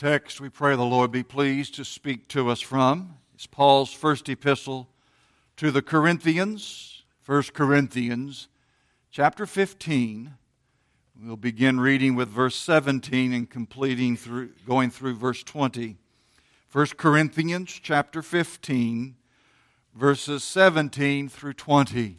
text we pray the Lord be pleased to speak to us from is Paul's first epistle to the Corinthians, 1 Corinthians chapter 15. We'll begin reading with verse 17 and going through verse 20. 1 Corinthians chapter 15, verses 17 through 20.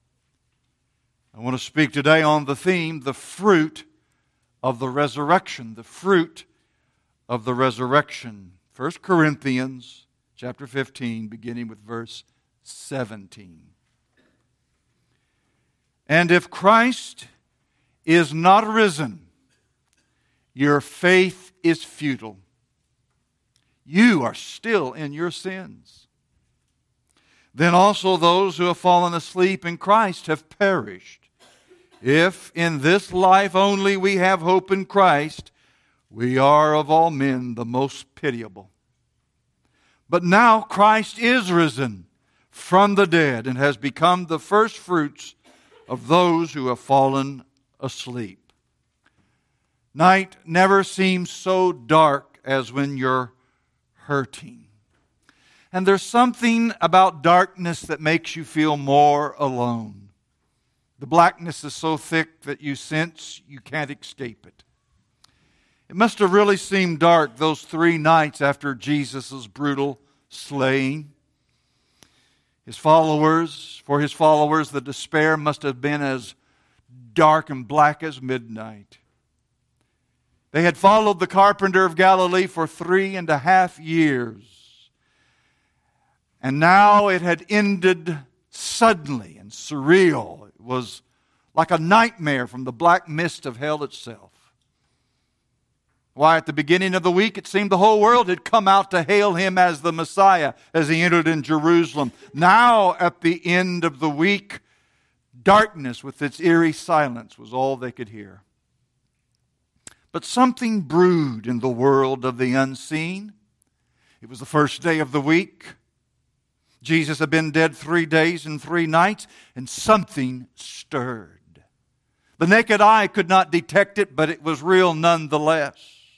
I want to speak today on the theme, the fruit of the resurrection. The fruit of the resurrection. 1 Corinthians chapter 15, beginning with verse 17. And if Christ is not risen, your faith is futile. You are still in your sins. Then also those who have fallen asleep in Christ have perished. If in this life only we have hope in Christ, we are of all men the most pitiable. But now Christ is risen from the dead and has become the firstfruits of those who have fallen asleep. Night never seems so dark as when you're hurting. And there's something about darkness that makes you feel more alone. The blackness is so thick that you sense you can't escape it. It must have really seemed dark those 3 nights after Jesus' brutal slaying. For his followers, the despair must have been as dark and black as midnight. They had followed the carpenter of Galilee for 3.5 years. And now it had ended suddenly and surreal. It was like a nightmare from the black mist of hell itself. Why, at the beginning of the week, it seemed the whole world had come out to hail him as the Messiah as he entered in Jerusalem. Now, at the end of the week, darkness with its eerie silence was all they could hear. But something brewed in the world of the unseen. It was the first day of the week. Jesus had been dead 3 days and 3 nights, and something stirred. The naked eye could not detect it, but it was real nonetheless.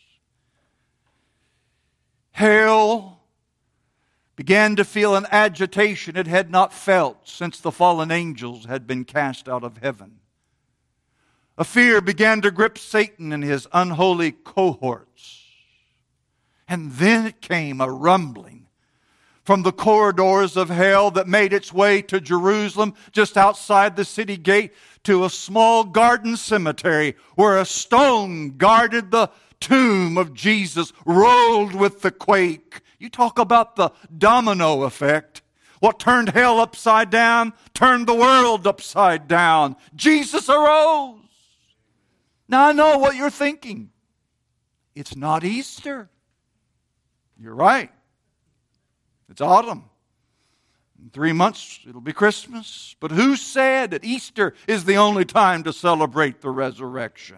Hell began to feel an agitation it had not felt since the fallen angels had been cast out of heaven. A fear began to grip Satan and his unholy cohorts. And then it came a rumbling from the corridors of hell that made its way to Jerusalem, just outside the city gate, to a small garden cemetery where a stone guarded the tomb of Jesus, rolled with the quake. You talk about the domino effect. What turned hell upside down turned the world upside down. Jesus arose. Now I know what you're thinking. It's not Easter. You're right. It's autumn. In 3 months, it'll be Christmas. But who said that Easter is the only time to celebrate the resurrection?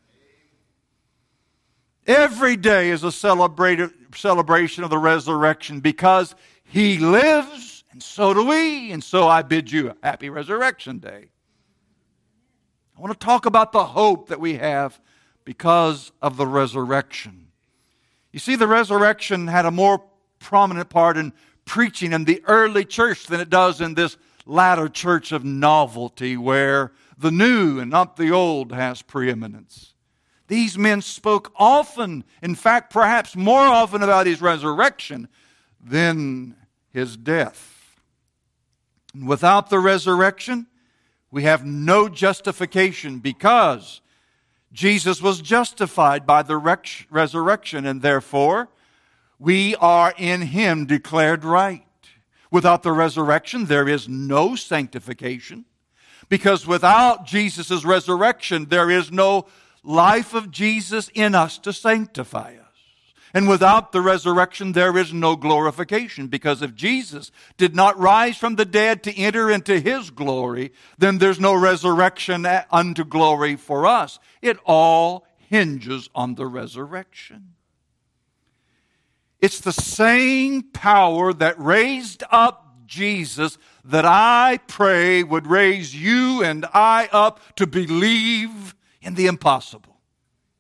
Every day is a celebration of the resurrection because He lives, and so do we. And so I bid you a happy Resurrection Day. I want to talk about the hope that we have because of the resurrection. You see, the resurrection had a more prominent part in preaching in the early church than it does in this latter church of novelty where the new and not the old has preeminence. These men spoke often, in fact, perhaps more often about His resurrection than His death. And without the resurrection, we have no justification because Jesus was justified by the resurrection, and therefore we are in Him declared right. Without the resurrection, there is no sanctification, because without Jesus' resurrection, there is no life of Jesus in us to sanctify us. And without the resurrection, there is no glorification, because if Jesus did not rise from the dead to enter into His glory, then there's no resurrection unto glory for us. It all hinges on the resurrection. It's the same power that raised up Jesus that I pray would raise you and I up to believe in the impossible.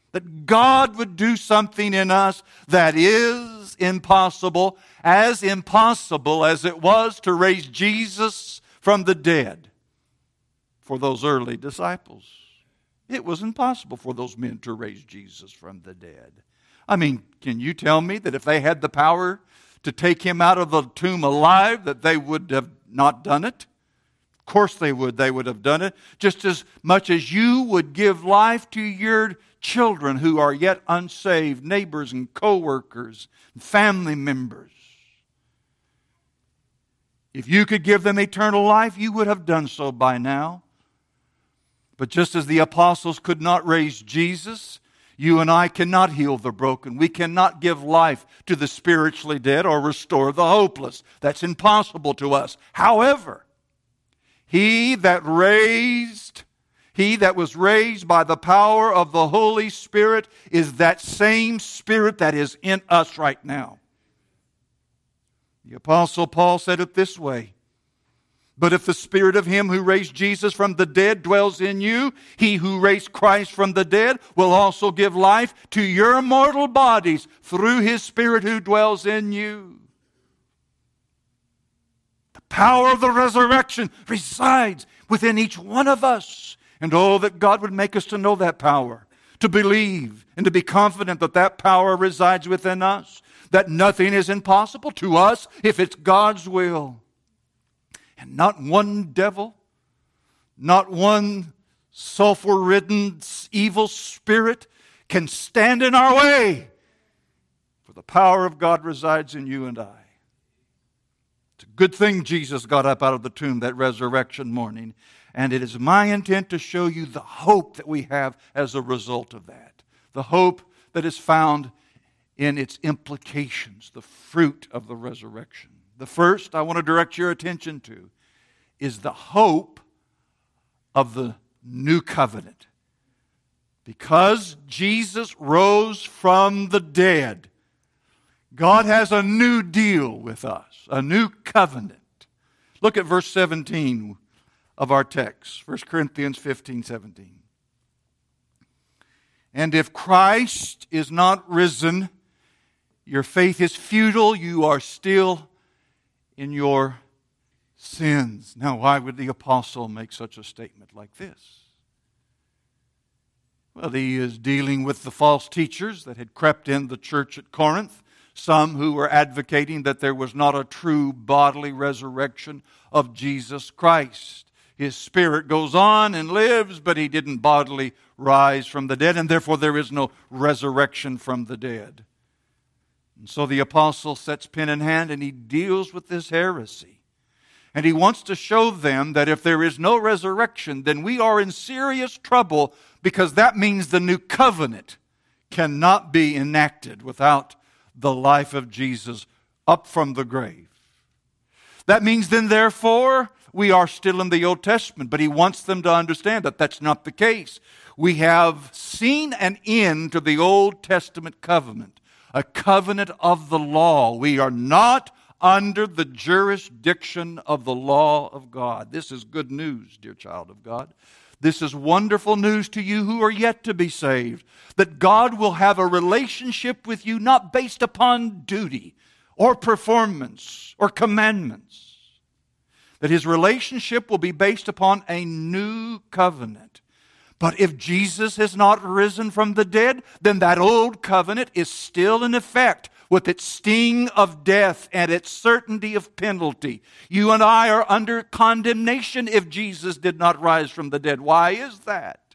That God would do something in us that is impossible as it was to raise Jesus from the dead for those early disciples. It was impossible for those men to raise Jesus from the dead. I mean, can you tell me that if they had the power to take him out of the tomb alive, that they would have not done it? Of course they would. They would have done it just as much as you would give life to your children who are yet unsaved, neighbors and co-workers, and family members. If you could give them eternal life, you would have done so by now. But just as the apostles could not raise Jesus, you and I cannot heal the broken. We cannot give life to the spiritually dead or restore the hopeless. That's impossible to us. However, He that was raised by the power of the Holy Spirit is that same Spirit that is in us right now. The Apostle Paul said it this way: but if the Spirit of Him who raised Jesus from the dead dwells in you, He who raised Christ from the dead will also give life to your mortal bodies through His Spirit who dwells in you. The power of the resurrection resides within each one of us. And oh, that God would make us to know that power, to believe and to be confident that that power resides within us, that nothing is impossible to us if it's God's will. And not one devil, not one sulfur-ridden evil spirit can stand in our way, for the power of God resides in you and I. It's a good thing Jesus got up out of the tomb that resurrection morning. And it is my intent to show you the hope that we have as a result of that. The hope that is found in its implications, the fruit of the resurrection. The first I want to direct your attention to is the hope of the new covenant. Because Jesus rose from the dead, God has a new deal with us, a new covenant. Look at verse 17 of our text, 1 Corinthians 15:17. And if Christ is not risen, your faith is futile, you are still in your sins. Now, why would the apostle make such a statement like this? Well, he is dealing with the false teachers that had crept in the church at Corinth, some who were advocating that there was not a true bodily resurrection of Jesus Christ. His spirit goes on and lives, but He didn't bodily rise from the dead, and therefore there is no resurrection from the dead. And so the apostle sets pen in hand and he deals with this heresy. And he wants to show them that if there is no resurrection, then we are in serious trouble, because that means the new covenant cannot be enacted without the life of Jesus up from the grave. That means then, therefore, we are still in the Old Testament, but he wants them to understand that that's not the case. We have seen an end to the Old Testament covenant, a covenant of the law. We are not under the jurisdiction of the law of God. This is good news, dear child of God. This is wonderful news to you who are yet to be saved, that God will have a relationship with you not based upon duty or performance or commandments. That His relationship will be based upon a new covenant. But if Jesus has not risen from the dead, then that old covenant is still in effect, with its sting of death and its certainty of penalty. You and I are under condemnation if Jesus did not rise from the dead. Why is that?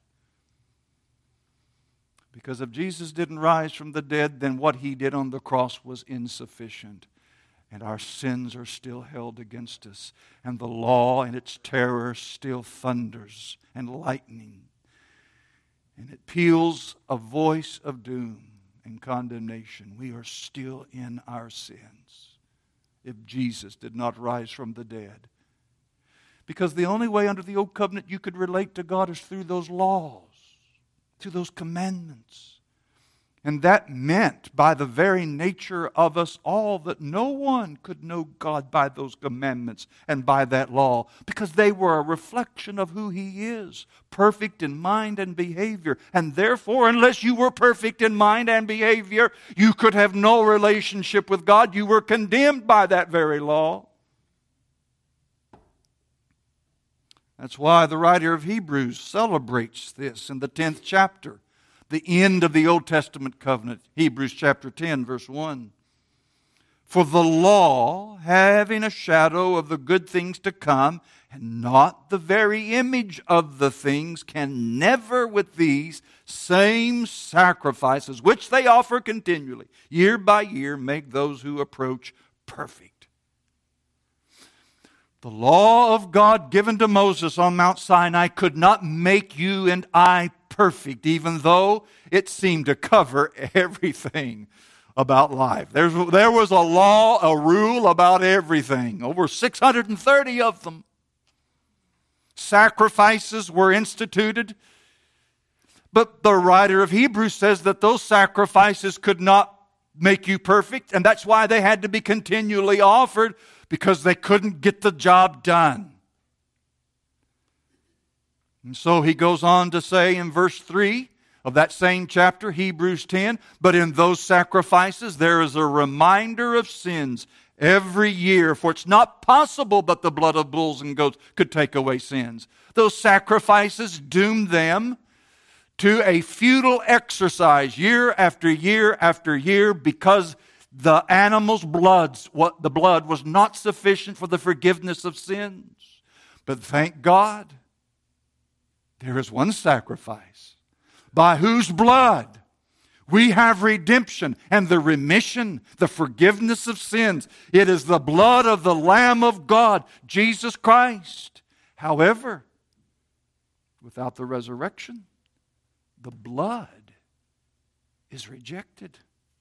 Because if Jesus didn't rise from the dead, then what He did on the cross was insufficient. And our sins are still held against us. And the law and its terror still thunders and lightning. And it peals a voice of doom and condemnation. We are still in our sins if Jesus did not rise from the dead. Because the only way under the old covenant you could relate to God is through those laws, through those commandments. And that meant, by the very nature of us all, that no one could know God by those commandments and by that law, because they were a reflection of who He is, perfect in mind and behavior. And therefore, unless you were perfect in mind and behavior, you could have no relationship with God. You were condemned by that very law. That's why the writer of Hebrews celebrates this in the 10th chapter. The end of the Old Testament covenant, Hebrews chapter 10, verse 1. For the law, having a shadow of the good things to come, and not the very image of the things, can never with these same sacrifices, which they offer continually, year by year, make those who approach perfect. The law of God given to Moses on Mount Sinai could not make you and I perfect, even though it seemed to cover everything about life. There was a law, a rule about everything. Over 630 of them. Sacrifices were instituted. But the writer of Hebrews says that those sacrifices could not make you perfect, and that's why they had to be continually offered, because they couldn't get the job done. And so he goes on to say in verse 3 of that same chapter, Hebrews 10, but in those sacrifices there is a reminder of sins every year, for it's not possible that the blood of bulls and goats could take away sins. Those sacrifices doomed them to a futile exercise year after year after year, because the animal's the blood was not sufficient for the forgiveness of sins. But thank God, there is one sacrifice by whose blood we have redemption and the remission, the forgiveness of sins. It is the blood of the Lamb of God, Jesus Christ. However, without the resurrection, the blood is rejected.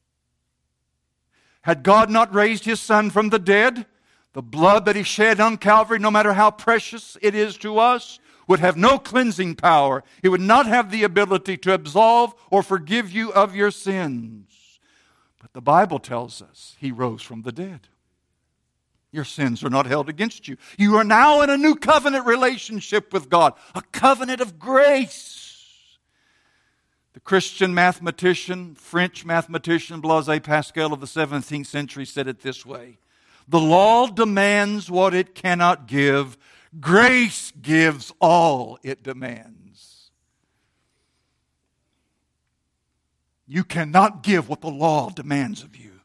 Had God not raised His Son from the dead, the blood that He shed on Calvary, no matter how precious it is to us, would have no cleansing power. It would not have the ability to absolve or forgive you of your sins. But the Bible tells us He rose from the dead. Your sins are not held against you. You are now in a new covenant relationship with God, a covenant of grace. The Christian mathematician, French mathematician Blaise Pascal of the 17th century said it this way: the law demands what it cannot give. Grace gives all it demands. You cannot give what the law demands of you.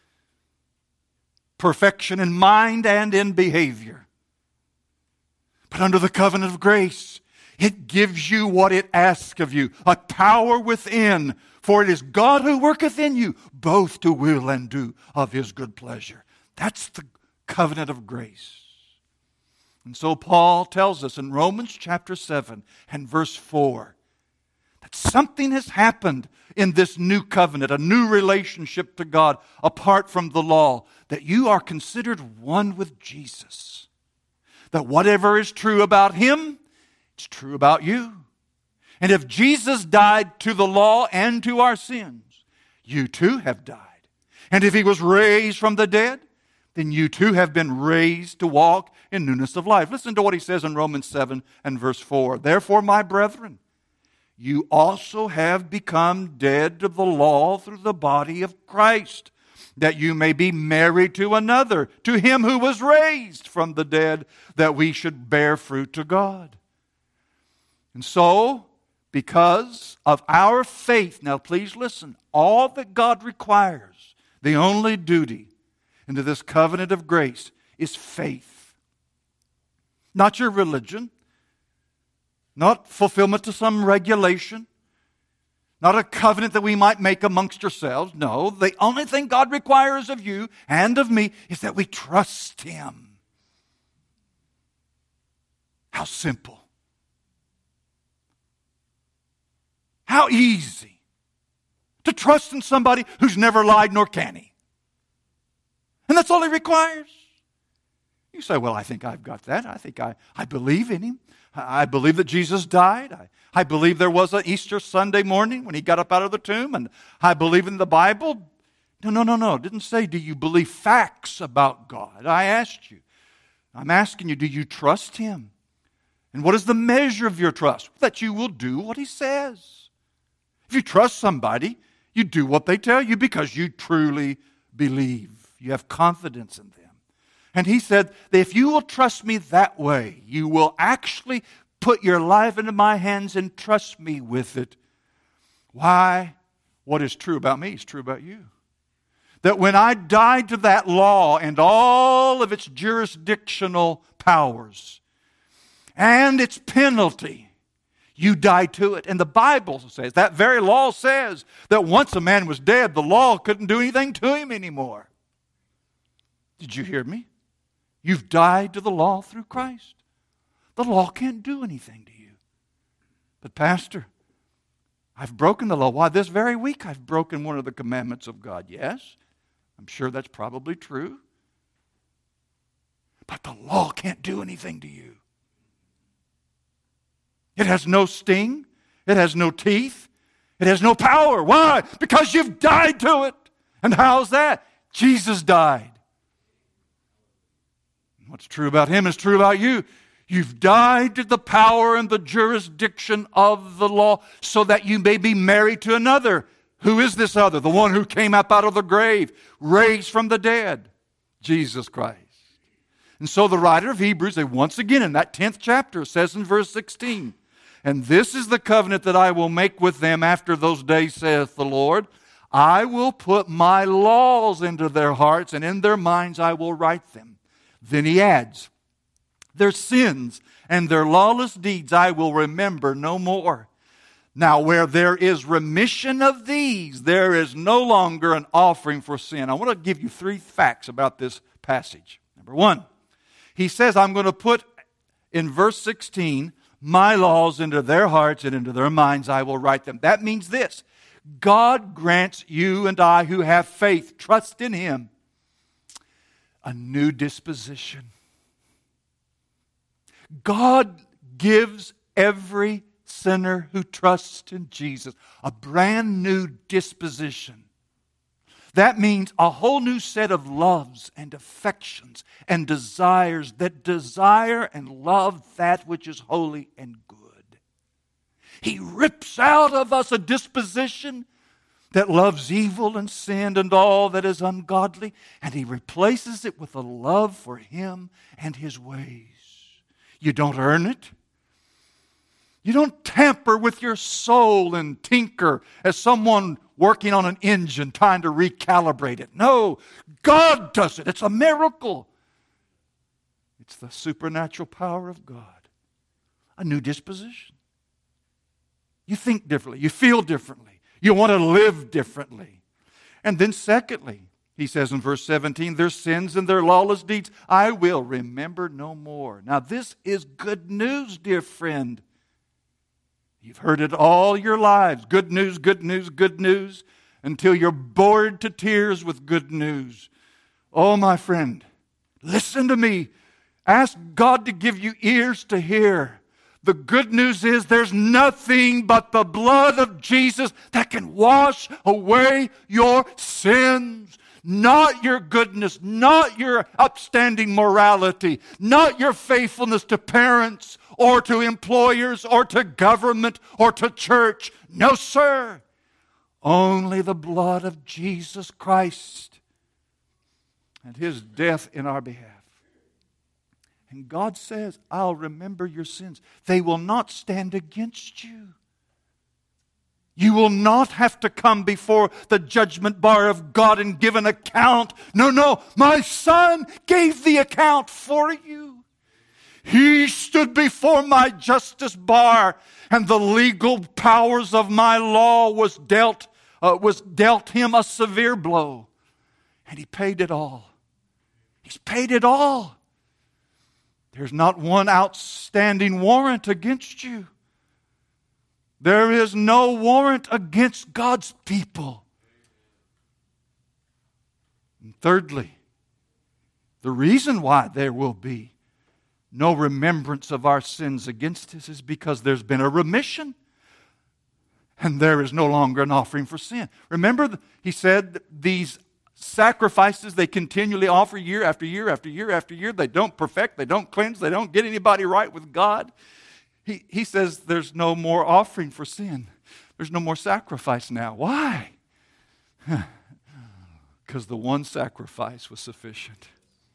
Perfection in mind and in behavior. But under the covenant of grace, it gives you what it asks of you, a power within. For it is God who worketh in you, both to will and do of His good pleasure. That's the covenant of grace. And so Paul tells us in Romans chapter 7 and verse 4 that something has happened in this new covenant, a new relationship to God apart from the law, that you are considered one with Jesus. That whatever is true about Him, it's true about you. And if Jesus died to the law and to our sins, you too have died. And if He was raised from the dead, then you too have been raised to walk in newness of life. Listen to what he says in Romans 7 and verse 4. Therefore, my brethren, you also have become dead to the law through the body of Christ, that you may be married to another, to Him who was raised from the dead, that we should bear fruit to God. And so, because of our faith, now please listen, all that God requires, the only duty into this covenant of grace is faith. Not your religion, not fulfillment to some regulation, not a covenant that we might make amongst ourselves. No, the only thing God requires of you and of me is that we trust Him. How simple. How easy to trust in somebody who's never lied, nor can he. And that's all He requires. You say, well, I think I've got that. I think I believe in Him. I believe that Jesus died. I believe there was an Easter Sunday morning when he got up out of the tomb, and I believe in the Bible. No. It didn't say, do you believe facts about God? I asked you. I'm asking you, do you trust him? And what is the measure of your trust? That you will do what he says. If you trust somebody, you do what they tell you because you truly believe. You have confidence in them. And he said that if you will trust me that way, you will actually put your life into my hands and trust me with it. Why? What is true about me is true about you. That when I died to that law and all of its jurisdictional powers and its penalty, you died to it. And the Bible says, that very law says that once a man was dead, the law couldn't do anything to him anymore. Did you hear me? You've died to the law through Christ. The law can't do anything to you. But Pastor, I've broken the law. Why, this very week I've broken one of the commandments of God. Yes, I'm sure that's probably true. But the law can't do anything to you. It has no sting. It has no teeth. It has no power. Why? Because you've died to it. And how's that? Jesus died. What's true about him is true about you. You've died to the power and the jurisdiction of the law so that you may be married to another. Who is this other? The one who came up out of the grave, raised from the dead, Jesus Christ. And so the writer of Hebrews, once again in that 10th chapter, says in verse 16, and this is the covenant that I will make with them after those days, saith the Lord. I will put my laws into their hearts, and in their minds I will write them. Then he adds, their sins and their lawless deeds I will remember no more. Now where there is remission of these, there is no longer an offering for sin. I want to give you 3 facts about this passage. Number 1, he says, I'm going to put, in verse 16, my laws into their hearts and into their minds I will write them. That means this: God grants you and I who have faith, trust in him, a new disposition. God gives every sinner who trusts in Jesus a brand new disposition. That means a whole new set of loves and affections and desires that desire and love that which is holy and good. He rips out of us a disposition that loves evil and sin and all that is ungodly, and he replaces it with a love for him and his ways. You don't earn it. You don't tamper with your soul and tinker as someone working on an engine trying to recalibrate it. No, God does it. It's a miracle. It's the supernatural power of God. A new disposition. You think differently. You feel differently. You want to live differently. And then secondly, he says in verse 17, their sins and their lawless deeds I will remember no more. Now this is good news, dear friend. You've heard it all your lives. Good news, good news, good news, until you're bored to tears with good news. Oh, my friend, listen to me. Ask God to give you ears to hear. The good news is there's nothing but the blood of Jesus that can wash away your sins. Not your goodness, not your upstanding morality, not your faithfulness to parents or to employers or to government or to church. No, sir. Only the blood of Jesus Christ and his death in our behalf. And God says, I'll remember your sins. They will not stand against you. You will not have to come before the judgment bar of God and give an account. No, my Son gave the account for you. He stood before my justice bar, and the legal powers of my law was dealt him a severe blow. And he paid it all. He's paid it all. There's not one outstanding warrant against you. There is no warrant against God's people. And thirdly, the reason why there will be no remembrance of our sins against us is because there's been a remission. And there is no longer an offering for sin. Remember, he said these sacrifices they continually offer year after year after year after year. They don't perfect, they don't cleanse, they don't get anybody right with God. He says there's no more offering for sin. There's no more sacrifice now. Why? Because the one sacrifice was sufficient.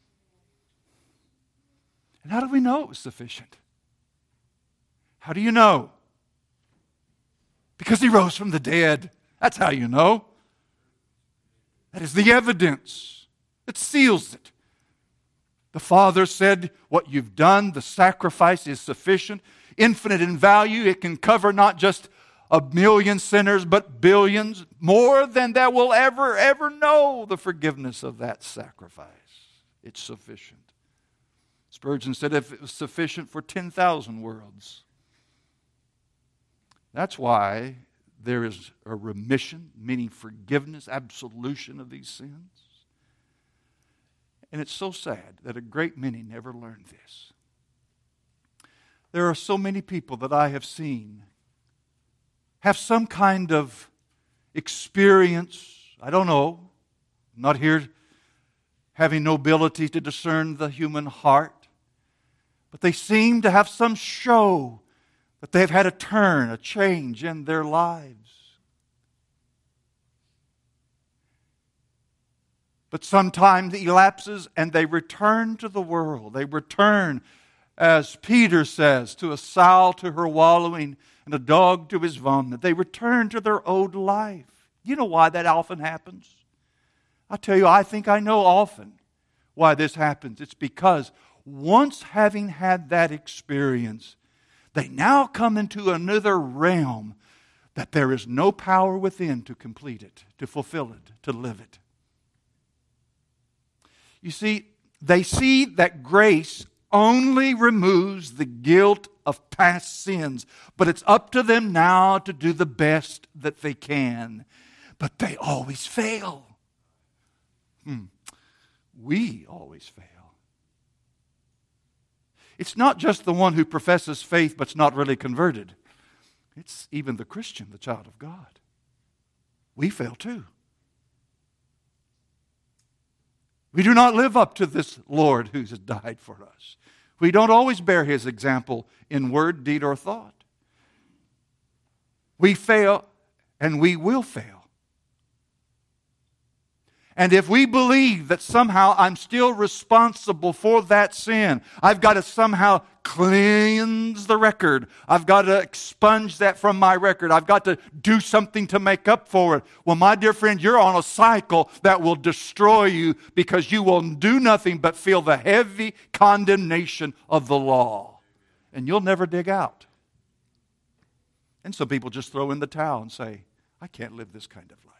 And how do we know it was sufficient? How do you know? Because he rose from the dead. That's how you know. That is the evidence. It seals it. The Father said, what you've done, the sacrifice is sufficient, infinite in value. It can cover not just 1,000,000 sinners, but billions, more than that will ever know the forgiveness of that sacrifice. It's sufficient. Spurgeon said if it was sufficient for 10,000 worlds. That's why there is a remission, meaning forgiveness, absolution of these sins. And it's so sad that a great many never learned this. There are so many people that I have seen have some kind of experience. I don't know. I'm not here having no ability to discern the human heart. But they seem to have some show that they've had a turn, a change in their lives. But sometimes it elapses and they return to the world. They return, as Peter says, to a sow to her wallowing and a dog to his vomit. They return to their old life. You know why that often happens? I tell you, I think I know often why this happens. It's because once having had that experience, they now come into another realm that there is no power within to complete it, to fulfill it, to live it. You see, they see that grace only removes the guilt of past sins, but it's up to them now to do the best that they can. But they always fail. We always fail. It's not just the one who professes faith but's not really converted. It's even the Christian, the child of God. We fail too. We do not live up to this Lord who has died for us. We don't always bear His example in word, deed, or thought. We fail and we will fail. And if we believe that somehow I'm still responsible for that sin, I've got to somehow cleanse the record. I've got to expunge that from my record. I've got to do something to make up for it. Well, my dear friend, you're on a cycle that will destroy you because you will do nothing but feel the heavy condemnation of the law. And you'll never dig out. And some people just throw in the towel and say, I can't live this kind of life.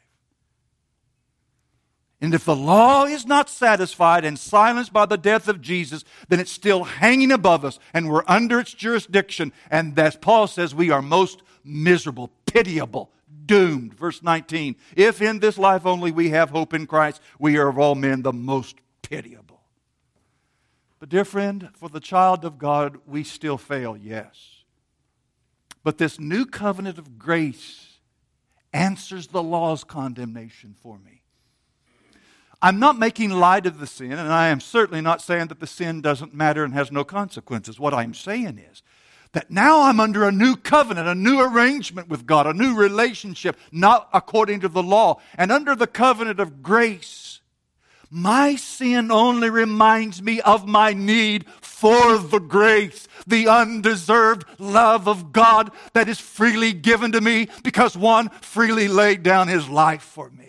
And if the law is not satisfied and silenced by the death of Jesus, then it's still hanging above us and we're under its jurisdiction. And as Paul says, we are most miserable, pitiable, doomed. Verse 19, if in this life only we have hope in Christ, we are of all men the most pitiable. But dear friend, for the child of God, we still fail, yes. But this new covenant of grace answers the law's condemnation for me. I'm not making light of the sin, and I am certainly not saying that the sin doesn't matter and has no consequences. What I'm saying is that now I'm under a new covenant, a new arrangement with God, a new relationship, not according to the law. And under the covenant of grace, my sin only reminds me of my need for the grace, the undeserved love of God that is freely given to me because one freely laid down His life for me.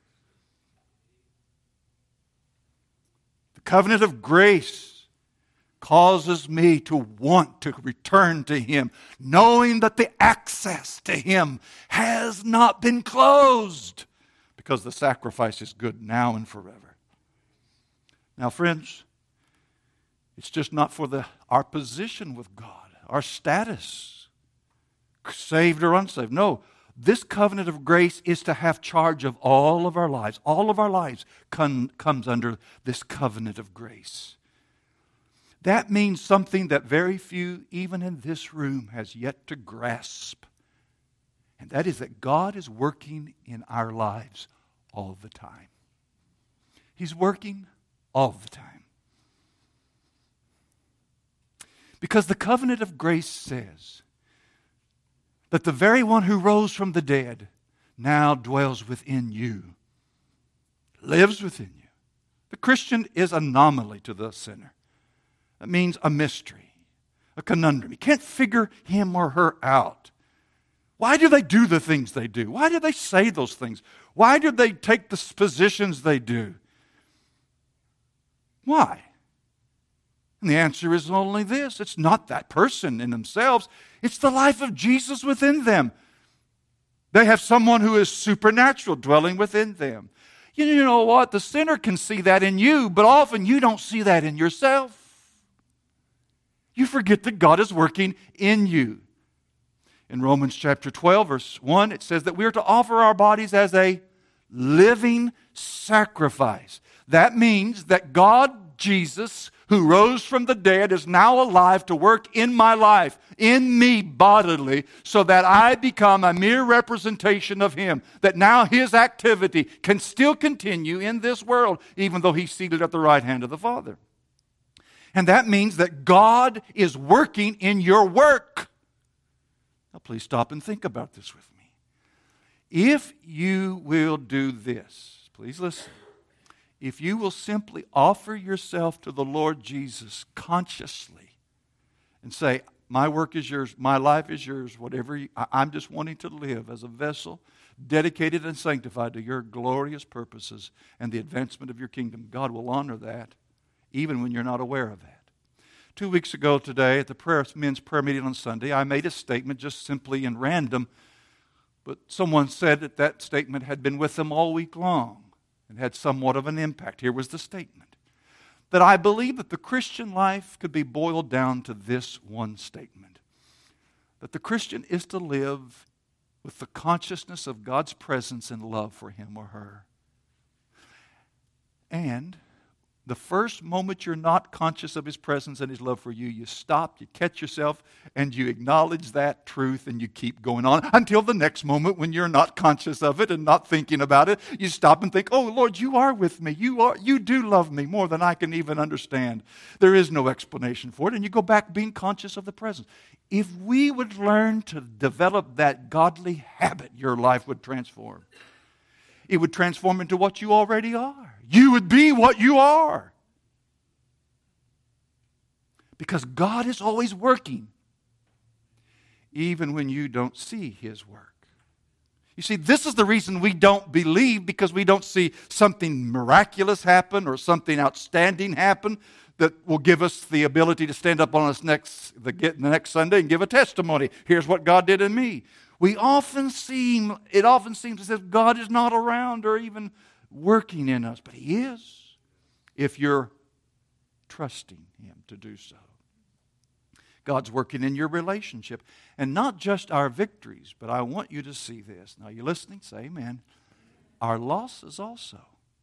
Covenant of grace causes me to want to return to Him, knowing that the access to Him has not been closed, because the sacrifice is good now and forever. Now, friends, it's just not for our position with God, our status, saved or unsaved. No, this covenant of grace is to have charge of all of our lives. All of our lives comes under this covenant of grace. That means something that very few, even in this room, has yet to grasp. And that is that God is working in our lives all the time. He's working all the time. Because the covenant of grace says that the very one who rose from the dead now dwells within you, lives within you. The Christian is an anomaly to the sinner. That means a mystery, a conundrum. You can't figure him or her out. Why do they do the things they do? Why do they say those things? Why do they take the positions they do? Why? And the answer is only this. It's not that person in themselves. It's the life of Jesus within them. They have someone who is supernatural dwelling within them. You know what? The sinner can see that in you, but often you don't see that in yourself. You forget that God is working in you. In Romans chapter 12, verse 1, it says that we are to offer our bodies as a living sacrifice. That means that God, Jesus, who rose from the dead, is now alive to work in my life, in me bodily, so that I become a mere representation of Him. That now His activity can still continue in this world, even though He's seated at the right hand of the Father. And that means that God is working in your work. Now, please stop and think about this with me. If you will do this, please listen. If you will simply offer yourself to the Lord Jesus consciously and say, my work is yours, my life is yours, I'm just wanting to live as a vessel dedicated and sanctified to your glorious purposes and the advancement of your kingdom, God will honor that even when you're not aware of that. 2 weeks ago today at the men's prayer meeting on Sunday, I made a statement just simply and random, but someone said that statement had been with them all week long and had somewhat of an impact. Here was the statement. That I believe that the Christian life could be boiled down to this one statement. That the Christian is to live with the consciousness of God's presence and love for him or her. And the first moment you're not conscious of His presence and His love for you, you stop, you catch yourself, and you acknowledge that truth, and you keep going on until the next moment when you're not conscious of it and not thinking about it. You stop and think, oh, Lord, you are with me. You do love me more than I can even understand. There is no explanation for it, and you go back being conscious of the presence. If we would learn to develop that godly habit, your life would transform. It would transform into what you already are. You would be what you are. Because God is always working, even when you don't see His work. You see, this is the reason we don't believe, because we don't see something miraculous happen or something outstanding happen that will give us the ability to stand up on the next Sunday and give a testimony. Here's what God did in me. It often seems as if God is not around or even working in us, but He is, if you're trusting Him to do so. God's working in your relationship, and not just our victories, but I want you to see this. Now, you listening? Say amen. Our losses also.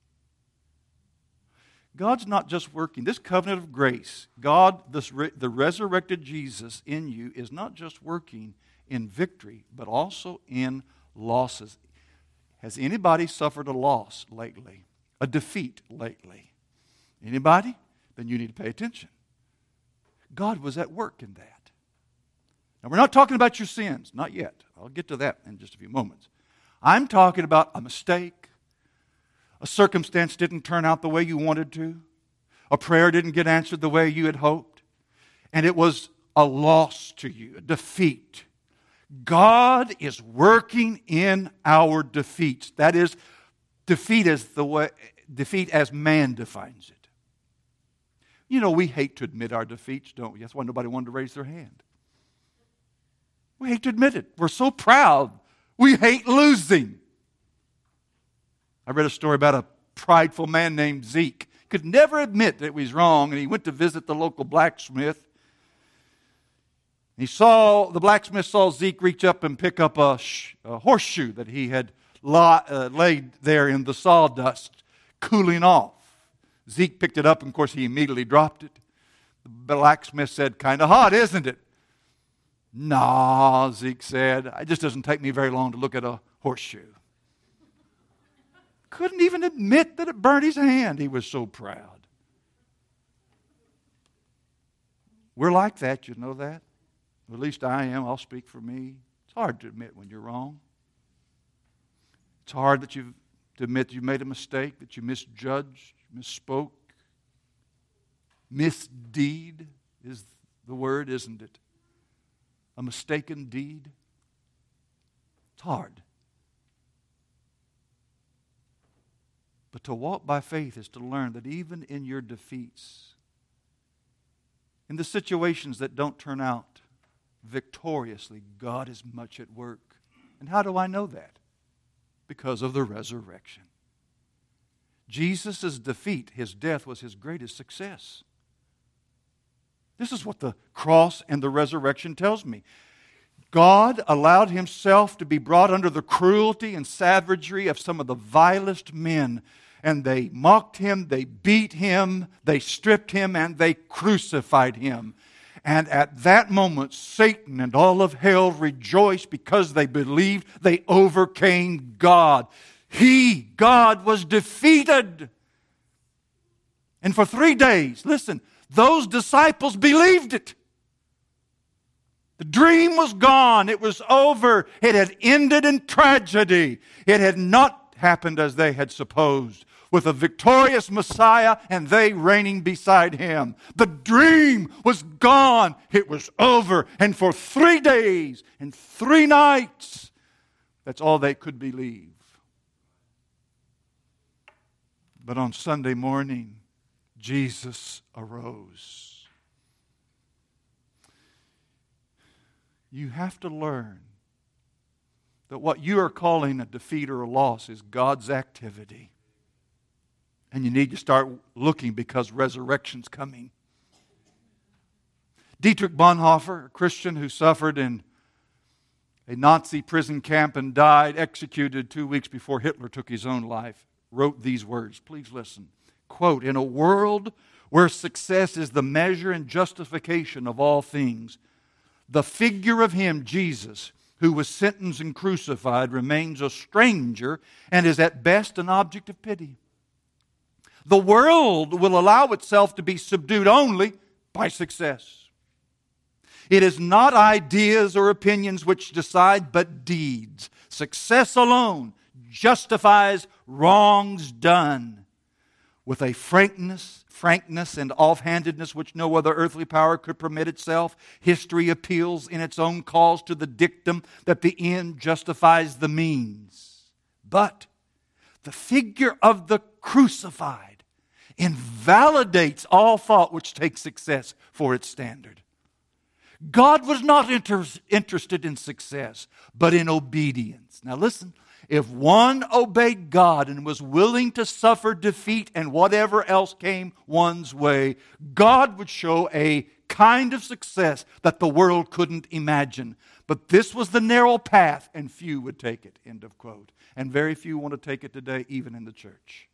God's not just working. This covenant of grace, God, the resurrected Jesus in you, is not just working in victory, but also in losses. Has anybody suffered a loss lately? A defeat lately? Anybody? Then you need to pay attention. God was at work in that. Now, we're not talking about your sins. Not yet. I'll get to that in just a few moments. I'm talking about a mistake. A circumstance didn't turn out the way you wanted to. A prayer didn't get answered the way you had hoped. And it was a loss to you, a defeat. God is working in our defeats. That is, defeat as man defines it. You know, we hate to admit our defeats, don't we? That's why nobody wanted to raise their hand. We hate to admit it. We're so proud. We hate losing. I read a story about a prideful man named Zeke. Could never admit that he was wrong, and he went to visit the local blacksmith. The blacksmith saw Zeke reach up and pick up a horseshoe that he had laid there in the sawdust, cooling off. Zeke picked it up, and of course he immediately dropped it. The blacksmith said, kind of hot, isn't it? Nah, Zeke said, it just doesn't take me very long to look at a horseshoe. Couldn't even admit that it burnt his hand. He was so proud. We're like that, you know that? At least I am. I'll speak for me. It's hard to admit when you're wrong. It's hard to admit you made a mistake, that you misjudged, misspoke. Misdeed is the word, isn't it? A mistaken deed. It's hard. But to walk by faith is to learn that even in your defeats, in the situations that don't turn out victoriously, God is much at work. And how do I know that? Because of the resurrection. Jesus' defeat, his death, was his greatest success. This is what the cross and the resurrection tells me. God allowed himself to be brought under the cruelty and savagery of some of the vilest men. And they mocked him, they beat him, they stripped him, and they crucified him. And at that moment, Satan and all of hell rejoiced because they believed they overcame God. God, was defeated. And for 3 days, listen, those disciples believed it. The dream was gone. It was over. It had ended in tragedy. It had not happened as they had supposed, with a victorious Messiah and they reigning beside him. The dream was gone. It was over. And for 3 days and 3 nights, that's all they could believe. But on Sunday morning, Jesus arose. You have to learn that what you are calling a defeat or a loss is God's activity. And you need to start looking because resurrection's coming. Dietrich Bonhoeffer, a Christian who suffered in a Nazi prison camp and died, executed 2 weeks before Hitler took his own life, wrote these words. Please listen. Quote, "In a world where success is the measure and justification of all things, the figure of him, Jesus, who was sentenced and crucified, remains a stranger and is at best an object of pity. The world will allow itself to be subdued only by success. It is not ideas or opinions which decide, but deeds. Success alone justifies wrongs done. With a frankness and offhandedness which no other earthly power could permit itself, history appeals in its own cause to the dictum that the end justifies the means. But the figure of the crucified invalidates all thought which takes success for its standard. God was not interested in success, but in obedience." Now listen, if one obeyed God and was willing to suffer defeat and whatever else came one's way, God would show a kind of success that the world couldn't imagine. But this was the narrow path, and few would take it, end of quote. And very few want to take it today, even in the church.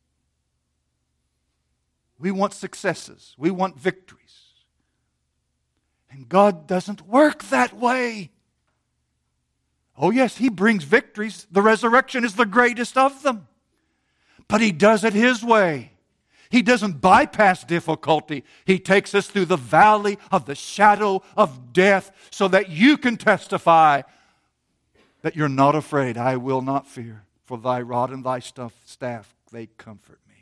We want successes. We want victories. And God doesn't work that way. Oh yes, He brings victories. The resurrection is the greatest of them. But He does it His way. He doesn't bypass difficulty. He takes us through the valley of the shadow of death so that you can testify that you're not afraid. I will not fear, for thy rod and thy staff, they comfort me.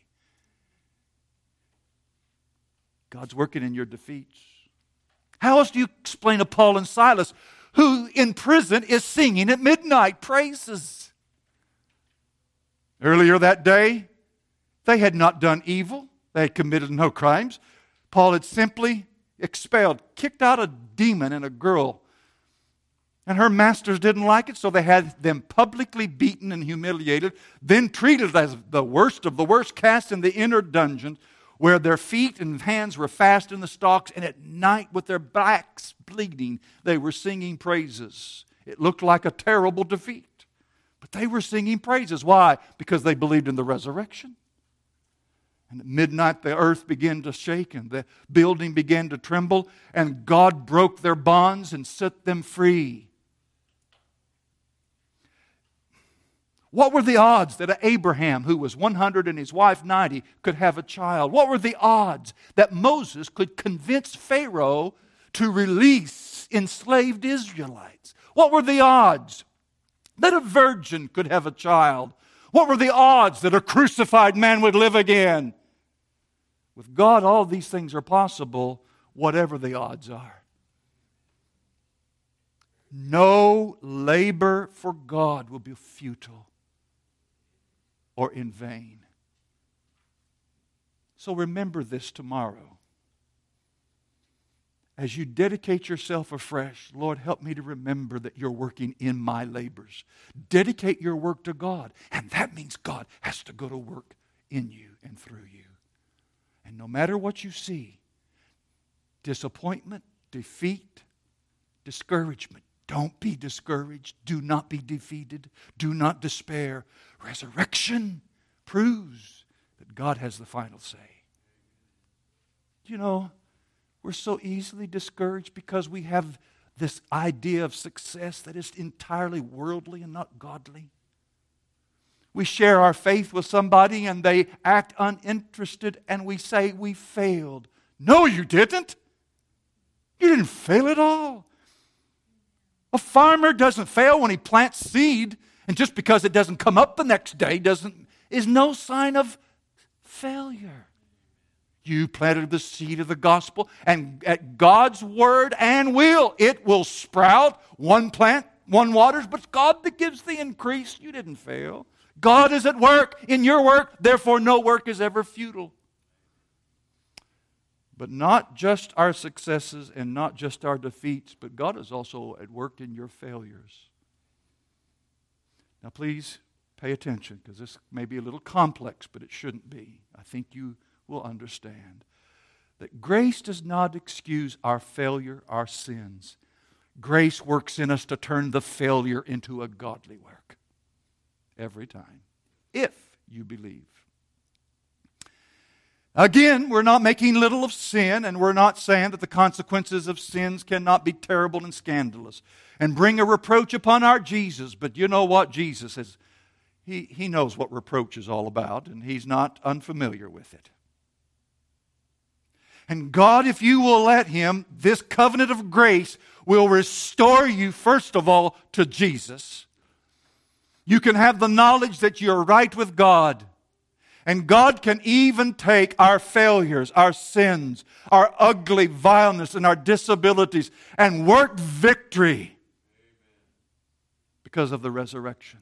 God's working in your defeats. How else do you explain a Paul and Silas who in prison is singing at midnight praises? Earlier that day, they had not done evil. They had committed no crimes. Paul had simply kicked out a demon in a girl. And her masters didn't like it, so they had them publicly beaten and humiliated, then treated as the worst of the worst, cast in the inner dungeon, where their feet and hands were fast in the stocks, and at night with their backs bleeding, they were singing praises. It looked like a terrible defeat, but they were singing praises. Why? Because they believed in the resurrection. And at midnight the earth began to shake and the building began to tremble, and God broke their bonds and set them free. What were the odds that Abraham, who was 100 and his wife 90, could have a child? What were the odds that Moses could convince Pharaoh to release enslaved Israelites? What were the odds that a virgin could have a child? What were the odds that a crucified man would live again? With God, all these things are possible, whatever the odds are. No labor for God will be futile or in vain. So remember this tomorrow. As you dedicate yourself afresh, Lord, help me to remember that you're working in my labors. Dedicate your work to God, and that means God has to go to work in you and through you. And no matter what you see, disappointment, defeat, discouragement, don't be discouraged. Do not be defeated. Do not despair. Resurrection proves that God has the final say. You know, we're so easily discouraged because we have this idea of success that is entirely worldly and not godly. We share our faith with somebody and they act uninterested and we say we failed. No, you didn't. You didn't fail at all. A farmer doesn't fail when he plants seed, and just because it doesn't come up the next day is no sign of failure. You planted the seed of the gospel, and at God's word and will, it will sprout. One plant, one waters, but it's God that gives the increase. You didn't fail. God is at work in your work, therefore no work is ever futile. But not just our successes and not just our defeats, but God is also at work in your failures. Now please pay attention, because this may be a little complex, but it shouldn't be. I think you will understand that grace does not excuse our failure, our sins. Grace works in us to turn the failure into a godly work. Every time. If you believe. Again, we're not making little of sin, and we're not saying that the consequences of sins cannot be terrible and scandalous and bring a reproach upon our Jesus. But you know what? Jesus is, He knows what reproach is all about, and He's not unfamiliar with it. And God, if you will let Him, this covenant of grace will restore you, first of all, to Jesus. You can have the knowledge that you're right with God. And God can even take our failures, our sins, our ugly vileness, and our disabilities and work victory because of the resurrection.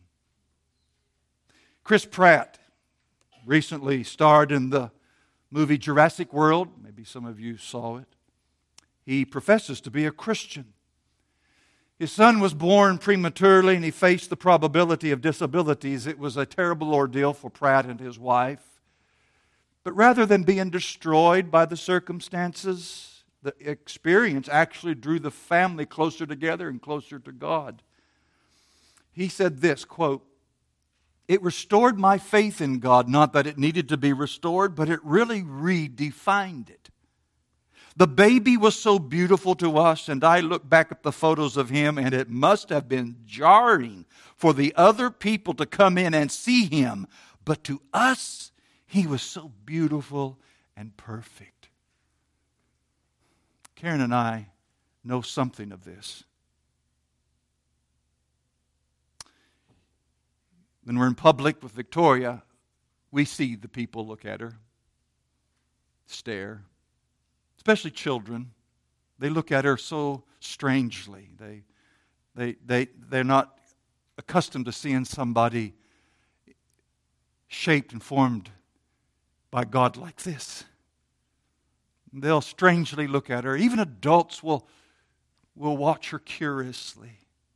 Chris Pratt recently starred in the movie Jurassic World. Maybe some of you saw it. He professes to be a Christian. His son was born prematurely and he faced the probability of disabilities. It was a terrible ordeal for Pratt and his wife. But rather than being destroyed by the circumstances, the experience actually drew the family closer together and closer to God. He said this, quote, "It restored my faith in God, not that it needed to be restored, but it really redefined it. The baby was so beautiful to us, and I look back at the photos of him, and it must have been jarring for the other people to come in and see him. But to us, he was so beautiful and perfect." Karen and I know something of this. When we're in public with Victoria, we see the people look at her, stare. Especially children. They look at her so strangely. They're not accustomed to seeing somebody shaped and formed by God like this. They'll strangely look at her. Even adults will watch her curiously.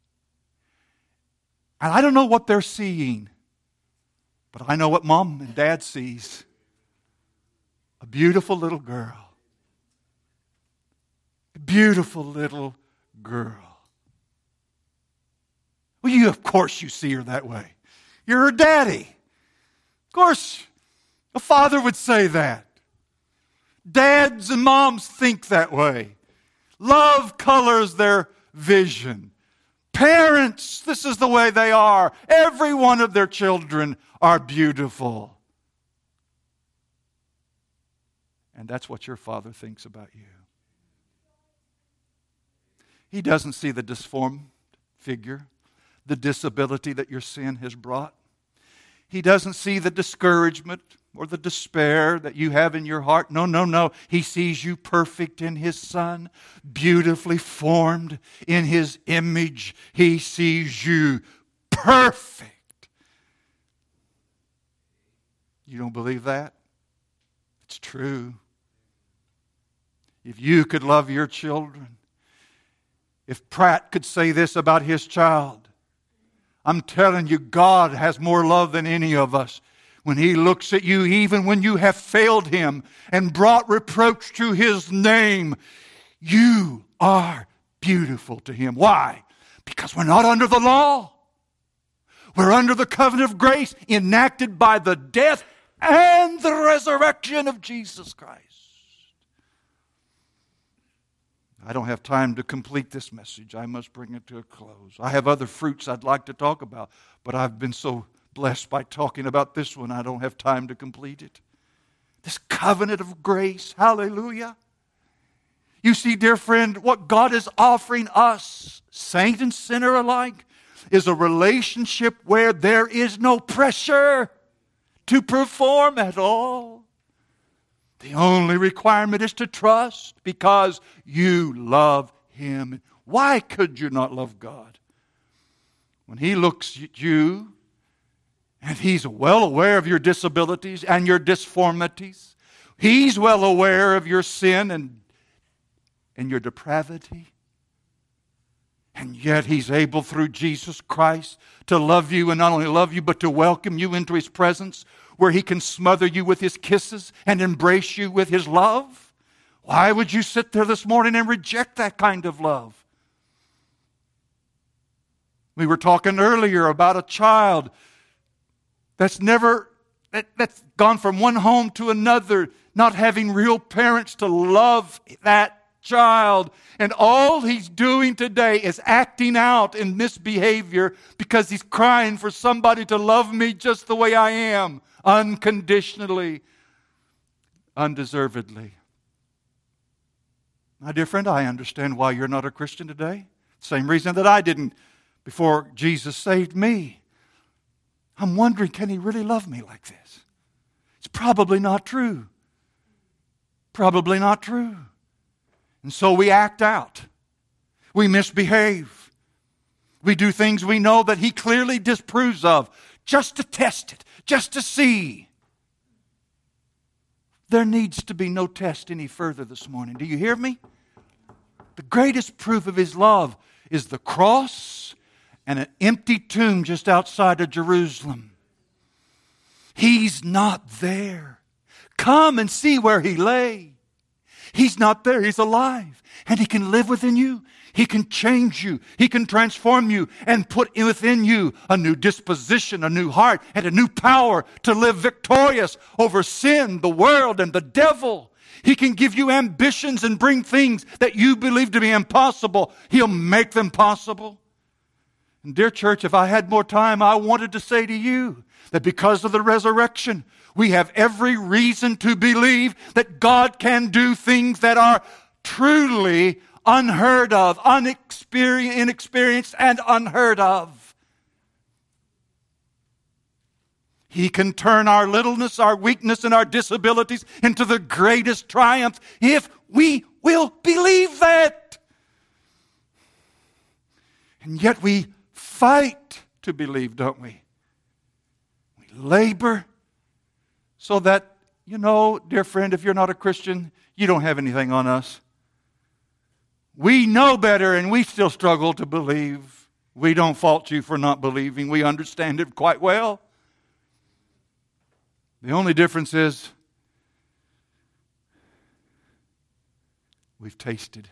And I don't know what they're seeing, but I know what Mom and Dad sees. A beautiful little girl. A beautiful little girl. Well, of course you see her that way. You're her daddy. Of course, A father would say that. Dads and moms think that way. Love colors their vision. Parents, this is the way they are. Every one of their children are beautiful. And that's what your Father thinks about you. He doesn't see the disformed figure, the disability that your sin has brought. He doesn't see the discouragement or the despair that you have in your heart. No, no, no. He sees you perfect in His Son, beautifully formed in His image. He sees you perfect. You don't believe that? It's true. If you could love your children, if Pratt could say this about his child, I'm telling you, God has more love than any of us. When He looks at you, even when you have failed Him and brought reproach to His name, you are beautiful to Him. Why? Because we're not under the law. We're under the covenant of grace enacted by the death and the resurrection of Jesus Christ. I don't have time to complete this message. I must bring it to a close. I have other fruits I'd like to talk about, but I've been so blessed by talking about this one, I don't have time to complete it. This covenant of grace, hallelujah. You see, dear friend, what God is offering us, saint and sinner alike, is a relationship where there is no pressure to perform at all. The only requirement is to trust because you love Him. Why could you not love God? When He looks at you, and He's well aware of your disabilities and your disformities. He's well aware of your sin and your depravity. And yet He's able through Jesus Christ to love you, and not only love you, but to welcome you into His presence where He can smother you with His kisses and embrace you with His love. Why would you sit there this morning and reject that kind of love? We were talking earlier about a child that's gone from one home to another, not having real parents to love that child. And all he's doing today is acting out in misbehavior because he's crying for somebody to love me just the way I am, unconditionally, undeservedly. My dear friend, I understand why you're not a Christian today. Same reason that I didn't before Jesus saved me. I'm wondering, can He really love me like this? It's probably not true. Probably not true. And so we act out. We misbehave. We do things we know that He clearly disapproves of, just to test it, just to see. There needs to be no test any further this morning. Do you hear me? The greatest proof of His love is the cross and an empty tomb just outside of Jerusalem. He's not there. Come and see where He lay. He's not there. He's alive. And He can live within you. He can change you. He can transform you and put within you a new disposition, a new heart, and a new power to live victorious over sin, the world, and the devil. He can give you ambitions and bring things that you believe to be impossible. He'll make them possible. And dear church, if I had more time, I wanted to say to you that because of the resurrection, we have every reason to believe that God can do things that are truly unheard of, inexperienced, and unheard of. He can turn our littleness, our weakness, and our disabilities into the greatest triumph if we will believe that. And yet we fight to believe, don't we? We labor so that, dear friend, if you're not a Christian, you don't have anything on us. We know better and we still struggle to believe. We don't fault you for not believing. We understand it quite well. The only difference is we've tasted.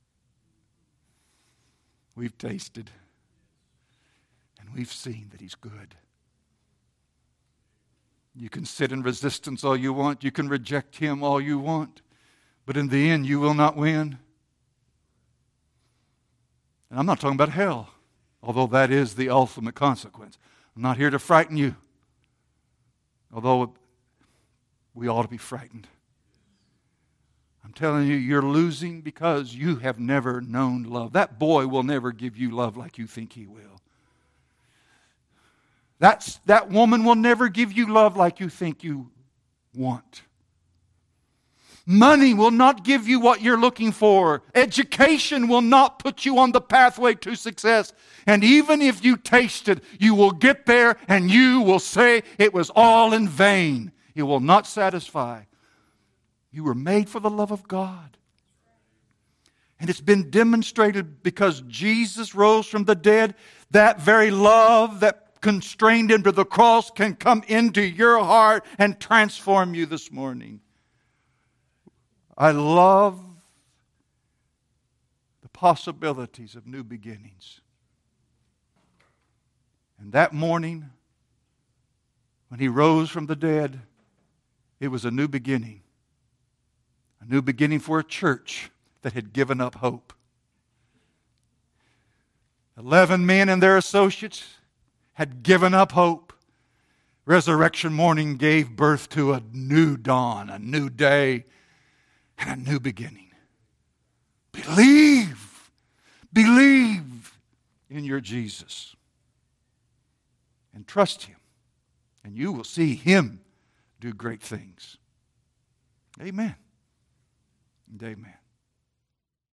We've tasted. And we've seen that He's good. You can sit in resistance all you want. You can reject Him all you want. But in the end, you will not win. And I'm not talking about hell, although that is the ultimate consequence. I'm not here to frighten you, although we ought to be frightened. I'm telling you, you're losing because you have never known love. That boy will never give you love like you think he will. That woman will never give you love like you think you want. Money will not give you what you're looking for. Education will not put you on the pathway to success. And even if you taste it, you will get there and you will say it was all in vain. It will not satisfy. You were made for the love of God. And it's been demonstrated because Jesus rose from the dead. That very love that constrained him to the cross can come into your heart and transform you this morning. I love the possibilities of new beginnings. And that morning, when he rose from the dead, it was a new beginning. A new beginning for a church that had given up hope. 11 men and their associates had given up hope. Resurrection morning gave birth to a new dawn, a new day, and a new beginning. Believe in your Jesus. And trust Him. And you will see Him do great things. Amen. And amen.